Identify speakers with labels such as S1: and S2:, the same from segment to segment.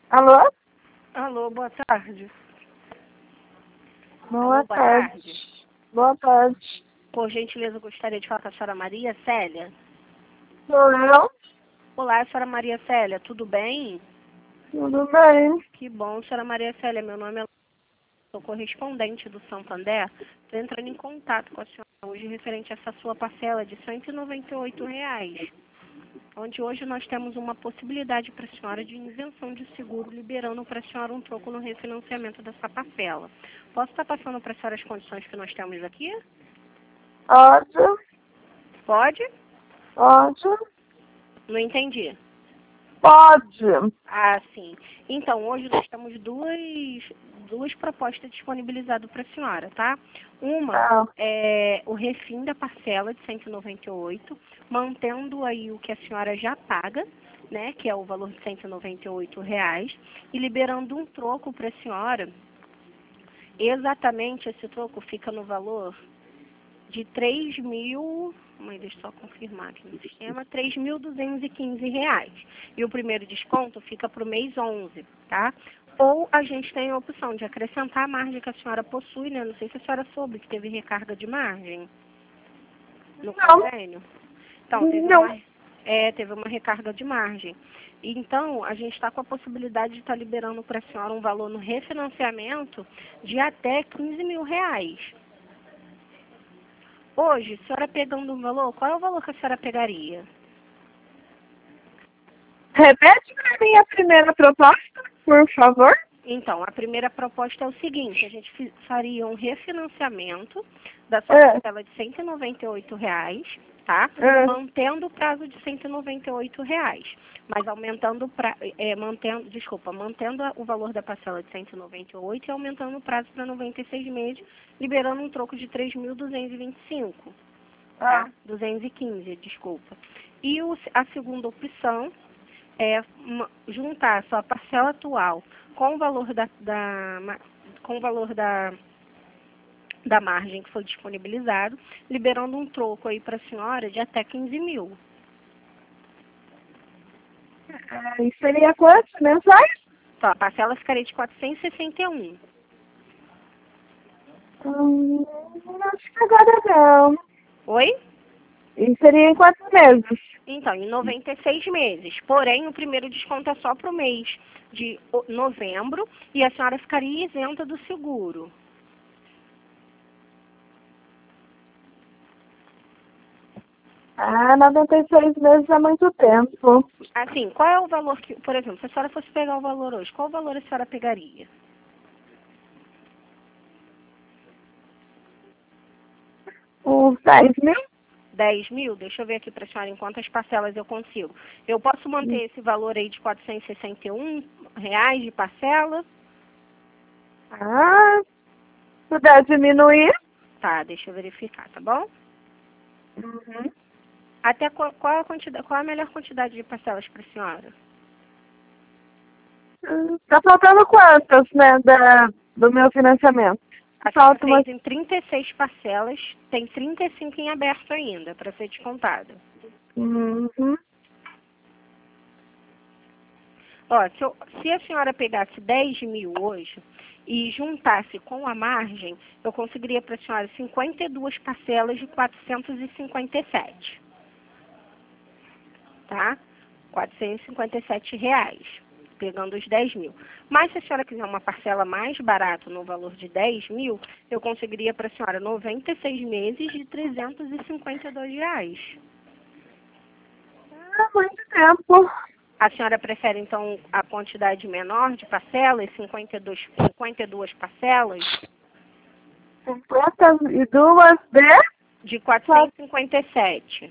S1: Alô?
S2: Alô, boa tarde.
S1: Boa
S2: Alô, boa
S1: tarde.
S2: tarde.
S1: Boa tarde.
S2: Por gentileza, eu gostaria de falar com a senhora Maria Célia.
S1: Sou eu?
S2: Olá, senhora Maria Célia, tudo bem?
S1: Tudo bem?
S2: Que bom, senhora Maria Célia, meu nome é sou correspondente do Santander. Estou entrando em contato com a senhora hoje referente a essa sua parcela de R$ 198, onde hoje nós temos uma possibilidade para a senhora de isenção de seguro, liberando para a senhora um troco no refinanciamento dessa parcela. Posso estar passando para a senhora as condições que nós temos aqui?
S1: Pode?
S2: Pode?
S1: Pode?
S2: Não entendi.
S1: Pode.
S2: Ah, sim. Então, hoje nós temos duas propostas disponibilizadas para a senhora, tá? Uma
S1: Tá.
S2: é o refim da parcela de 198, mantendo aí o que a senhora já paga, né, que é o valor de R$ 198, e liberando um troco para a senhora. Exatamente esse troco fica no valor de 3.000, mãe, deixa eu só confirmar aqui no sistema, R$ 3.215. E o primeiro desconto fica para o mês 11, tá? Ou a gente tem a opção de acrescentar a margem que a senhora possui, né? Não sei se a senhora soube que teve recarga de margem no
S1: Não.
S2: convênio. Então,
S1: Não.
S2: teve uma recarga de margem. Então, a gente está com a possibilidade de estar liberando para a senhora um valor no refinanciamento de até R$ 15.000. Hoje, a senhora pegando um valor, qual é o valor que a senhora pegaria?
S1: Repete pra mim a primeira proposta, por favor.
S2: Então, a primeira proposta é o seguinte, a gente faria um refinanciamento da sua parcela de R$ 198, tá? Mantendo o prazo de R$ 198, mas mantendo o valor da parcela de 198 e aumentando o prazo para 96 meses, liberando um troco de 3.225. Tá? 215, desculpa. E a segunda opção é juntar a sua parcela atual com o valor da margem que foi disponibilizado, liberando um troco aí para a senhora de até 15.000.
S1: E seria quantos mensais?
S2: Então, a parcela ficaria de 461.
S1: Acho que agora não.
S2: Oi?
S1: E seria em quantos meses?
S2: Então, em 96 meses. Porém, o primeiro desconto é só para o mês de novembro e a senhora ficaria isenta do seguro.
S1: Ah, 96 meses é muito tempo.
S2: Assim, qual é o valor que, por exemplo, se a senhora fosse pegar o valor hoje, qual valor a senhora pegaria?
S1: Os 10.000?
S2: 10.000? Deixa eu ver aqui para a senhora em quantas parcelas eu consigo. Eu posso manter esse valor aí de R$ 461 de parcela?
S1: Ah, puder diminuir?
S2: Tá, deixa eu verificar, tá bom?
S1: Uhum.
S2: Até qual é a quantidade, qual é a melhor quantidade de parcelas para a senhora?
S1: Tá faltando quantas, né, do meu financiamento?
S2: A senhora
S1: Falta umas...
S2: fez em 36 parcelas, tem 35 em aberto ainda, para ser descontada.
S1: Uhum.
S2: Ó, se a senhora pegasse 10.000 hoje e juntasse com a margem, eu conseguiria para a senhora 52 parcelas de 457. Tá? R$ 457, pegando os 10.000. Mas se a senhora quiser uma parcela mais barata no valor de 10.000, eu conseguiria para a senhora 96 meses de R$ 352.
S1: É muito tempo.
S2: A senhora prefere, então, a quantidade menor de parcelas, 52 parcelas?
S1: 52
S2: De 457.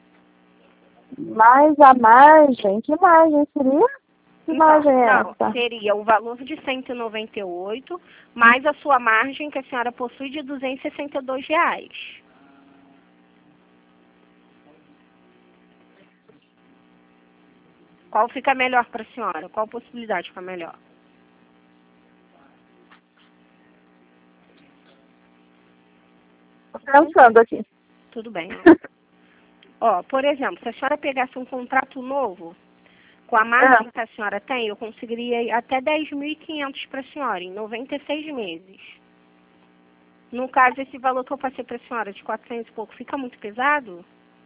S1: mais a margem. Que margem seria? Que margem é
S2: Não,
S1: essa?
S2: seria o valor de 198, mais a sua margem que a senhora possui de R$ 262. Qual fica melhor para a senhora? Qual possibilidade fica melhor?
S1: Tô pensando aqui.
S2: Tudo bem. Ó, por exemplo, se a senhora pegasse um contrato novo, Com a margem que a senhora tem, eu conseguiria ir até 10.500 para a senhora, em 96 meses. No caso, esse valor que eu passei para a senhora, de 400 e pouco, fica muito pesado?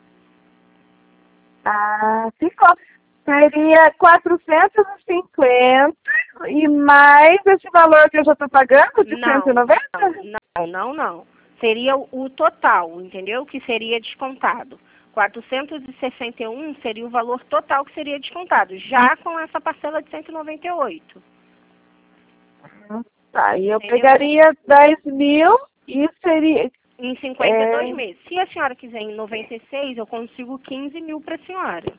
S1: Ah, ficou. Seria 450 e mais esse valor que eu já estou pagando de 190?
S2: Não. Seria o total, entendeu? Que seria descontado. 461 seria o valor total que seria descontado, já com essa parcela de 198.
S1: Tá, e eu pegaria 10 mil e seria...
S2: Em 52 meses. Se a senhora quiser em 96, eu consigo 15 mil para a senhora.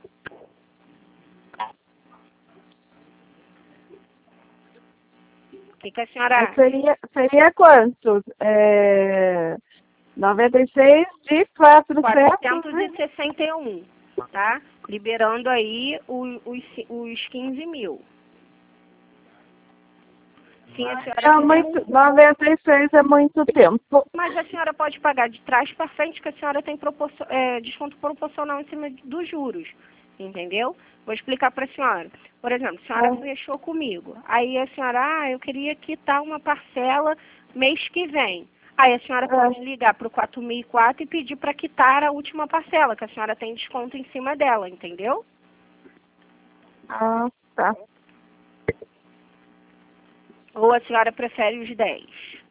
S2: O que a senhora...
S1: Seria quanto? 96 de
S2: 461, tá? Liberando aí os 15 mil. Sim, a senhora...
S1: 96 é muito tempo.
S2: Mas a senhora pode pagar de trás para frente, que a senhora tem desconto proporcional em cima dos juros, entendeu? Vou explicar para a senhora. Por exemplo, a senhora fechou comigo. Aí a senhora, eu queria quitar uma parcela mês que vem. Aí a senhora pode ligar para o 4004 e pedir para quitar a última parcela, que a senhora tem desconto em cima dela, entendeu?
S1: Ah, tá.
S2: Ou a senhora prefere os 10?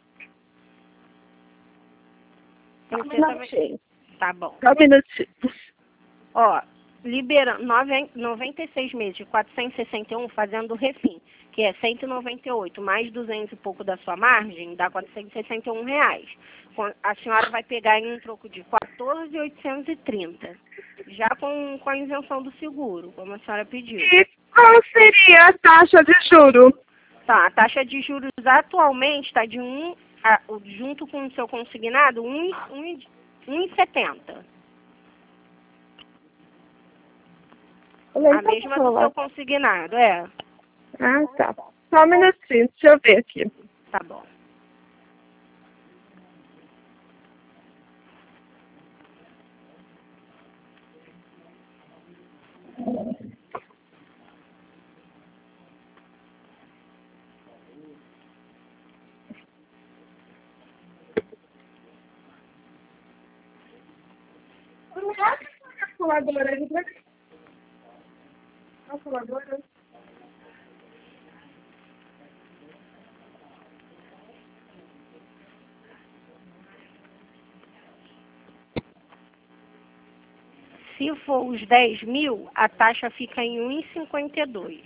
S2: Tem que ser também. Tá bom.
S1: Só um minutinho.
S2: Ó, liberando 96 meses de 461, fazendo o refim, que é 198 mais 200 e pouco da sua margem, dá 461 reais. A senhora vai pegar em um troco de 14.830, já com a isenção do seguro, como a senhora pediu.
S1: E qual seria a taxa de juro?
S2: Tá, a taxa de juros atualmente está de junto com o seu consignado, 1,70. A mesma do seu consignado,
S1: Ah, tá. Só um minutinho, deixa eu ver aqui.
S2: Tá bom.
S1: Calculadora.
S2: Se for os 10 mil, a taxa fica em 1,52.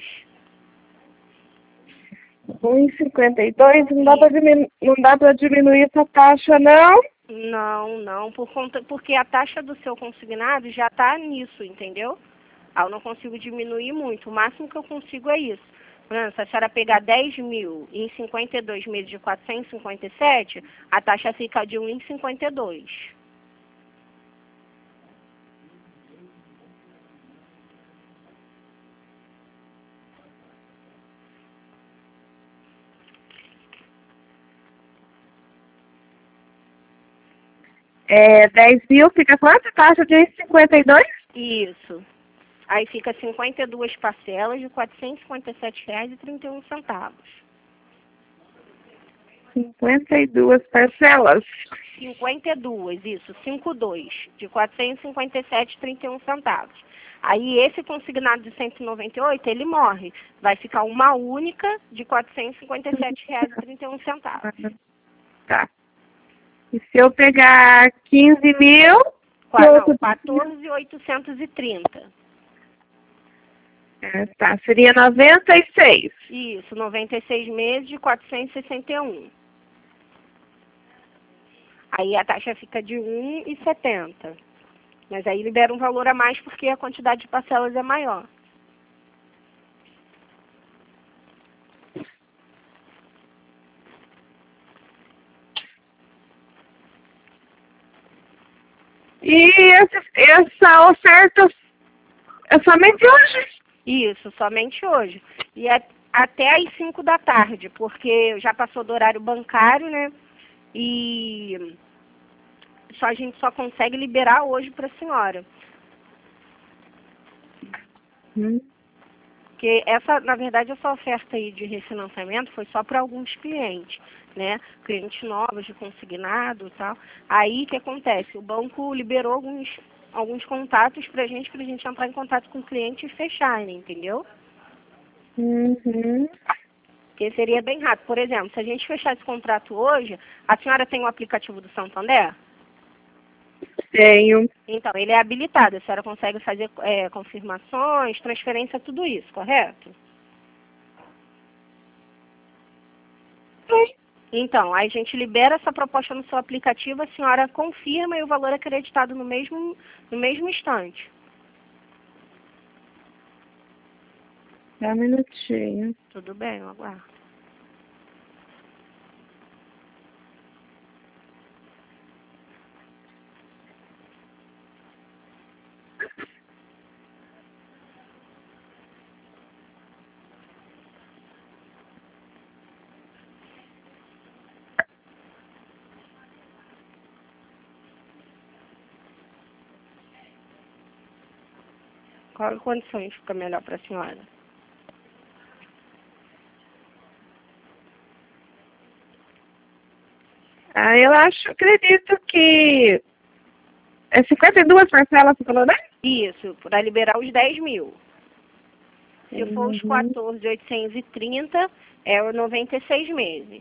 S1: 1,52, não dá para diminuir essa taxa, não?
S2: Não, porque a taxa do seu consignado já está nisso, entendeu? Eu não consigo diminuir muito, o máximo que eu consigo é isso. Por exemplo, se a senhora pegar 10 mil em 52 meses de 457, a taxa fica de 1,52.
S1: É, 10 mil fica quanto? Taxa de 52?
S2: Isso. Aí fica 52 parcelas de R$ 457,31.
S1: 52 parcelas.
S2: 52, isso, 52, de R$ 457,31. Aí esse consignado de 198, ele morre. Vai ficar uma única de R$ 457,31.
S1: Tá. E se eu pegar 15 mil...
S2: 14.830.
S1: Tá, seria 96.
S2: Isso, 96 meses de 461. Aí a taxa fica de 1,70. Mas aí libera um valor a mais porque a quantidade de parcelas é maior.
S1: E essa oferta é somente hoje?
S2: Isso, somente hoje. E até às 5 da tarde, porque já passou do horário bancário, né? E a gente só consegue liberar hoje para a senhora. Porque essa, na verdade, essa oferta aí de refinanciamento foi só para alguns clientes, né? Clientes novos de consignado e tal. Aí o que acontece? O banco liberou alguns contatos pra gente entrar em contato com o cliente e fechar, né? Entendeu?
S1: Uhum.
S2: Porque seria bem rápido. Por exemplo, se a gente fechar esse contrato hoje, a senhora tem o aplicativo do Santander?
S1: Tenho.
S2: Então, ele é habilitado. A senhora consegue fazer confirmações, transferência, tudo isso, correto?
S1: Sim.
S2: Então, aí a gente libera essa proposta no seu aplicativo, a senhora confirma e o valor é acreditado no mesmo instante.
S1: Dá um minutinho.
S2: Tudo bem, eu aguardo. Qual condições fica melhor para a senhora?
S1: Ah, eu acredito que é 52 parcelas, você falou, né?
S2: Isso, para liberar os 10 mil. Se for os
S1: Uhum.
S2: 14.830, é os 96 meses.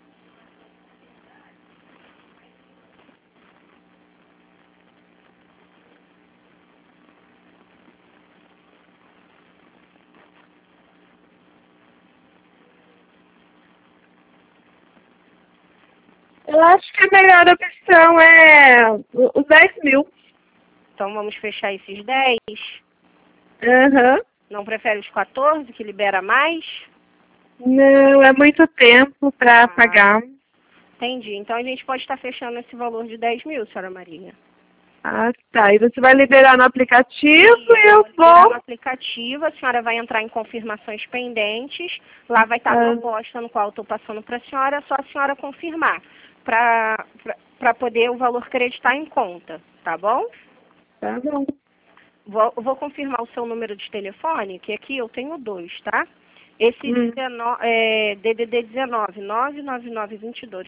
S1: Eu acho que a melhor opção é os 10 mil.
S2: Então vamos fechar esses 10.
S1: Aham.
S2: Não prefere os 14, que libera mais?
S1: Não, é muito tempo para pagar.
S2: Entendi. Então a gente pode estar fechando esse valor de 10 mil, senhora Maria.
S1: Ah, tá. E você vai liberar no aplicativo e
S2: Eu
S1: eu
S2: vou liberar no
S1: vou.
S2: aplicativo, a senhora vai entrar em confirmações pendentes. Lá vai estar a
S1: Ah,
S2: proposta no qual eu estou passando para a senhora, é só a senhora confirmar para poder o valor creditar em conta, tá bom?
S1: tá bom.
S2: Vou confirmar o seu número de telefone, que aqui eu tenho 2, tá? Esse DDD 19 99922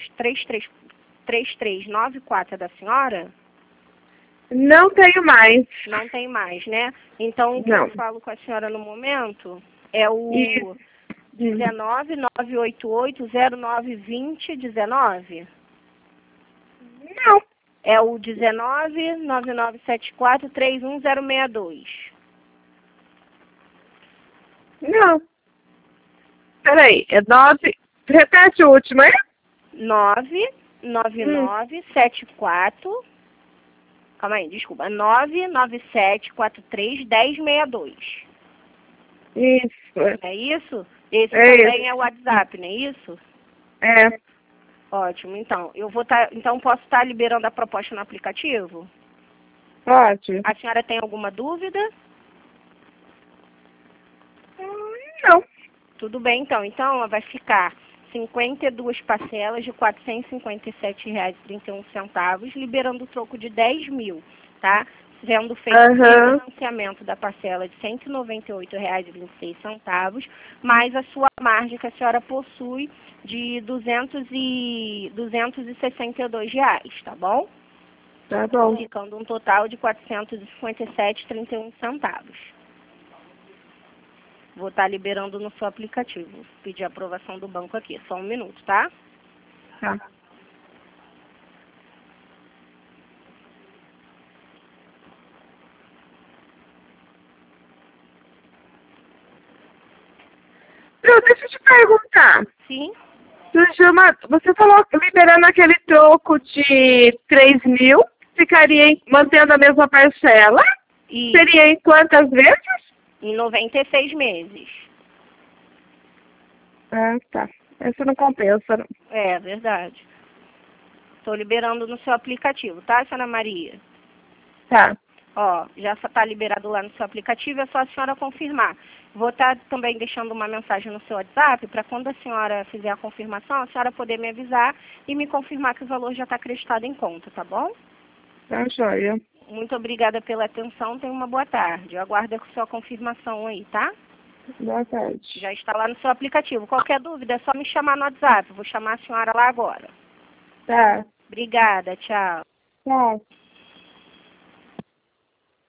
S2: 3394 é da senhora?
S1: Não tenho mais.
S2: Não tem mais, né? Então, o que eu
S1: Não.
S2: falo com a senhora no momento é
S1: E,
S2: o 19 988 0920 19.
S1: não.
S2: É o 19 9974 31062.
S1: Não. Peraí, é 9. Repete o último, é?
S2: 99974. Calma aí, desculpa. 997431062.
S1: Isso.
S2: É isso? Esse
S1: É
S2: também é
S1: isso.
S2: o WhatsApp, não é isso?
S1: É.
S2: Ótimo. Então, então posso estar liberando a proposta no aplicativo?
S1: Pode?
S2: A senhora tem alguma dúvida?
S1: Não.
S2: Tudo bem, então. Então, vai ficar 52 parcelas de R$ 457,31, liberando o troco de 10 mil, tá? Sendo feito o
S1: Aham.
S2: financiamento da parcela de R$ 198,26, mais a sua margem que a senhora possui de R$ 262, tá bom?
S1: Tá bom.
S2: Ficando um total de R$ 457,31. Vou estar liberando no seu aplicativo. Pedir a aprovação do banco aqui. Só um minuto, tá?
S1: Tá. Deixa eu te perguntar.
S2: Sim.
S1: Você falou que liberando aquele troco de 3 mil, mantendo a mesma parcela?
S2: E
S1: Seria em quantas vezes?
S2: em 96 meses.
S1: Ah, tá. Essa não compensa, não.
S2: É verdade. Estou liberando no seu aplicativo, tá, senhora Maria?
S1: Tá.
S2: Ó, já está liberado lá no seu aplicativo, é só a senhora confirmar. Vou estar também deixando uma mensagem no seu WhatsApp para quando a senhora fizer a confirmação, a senhora poder me avisar e me confirmar que o valor já está acreditado em conta, tá bom?
S1: Tá joia.
S2: Muito obrigada pela atenção, tenha uma boa tarde. Eu aguardo a sua confirmação aí, tá?
S1: Boa tarde.
S2: Já está lá no seu aplicativo. Qualquer dúvida é só me chamar no WhatsApp. Vou chamar a senhora lá agora.
S1: Tá.
S2: Obrigada, tchau.
S1: Tchau.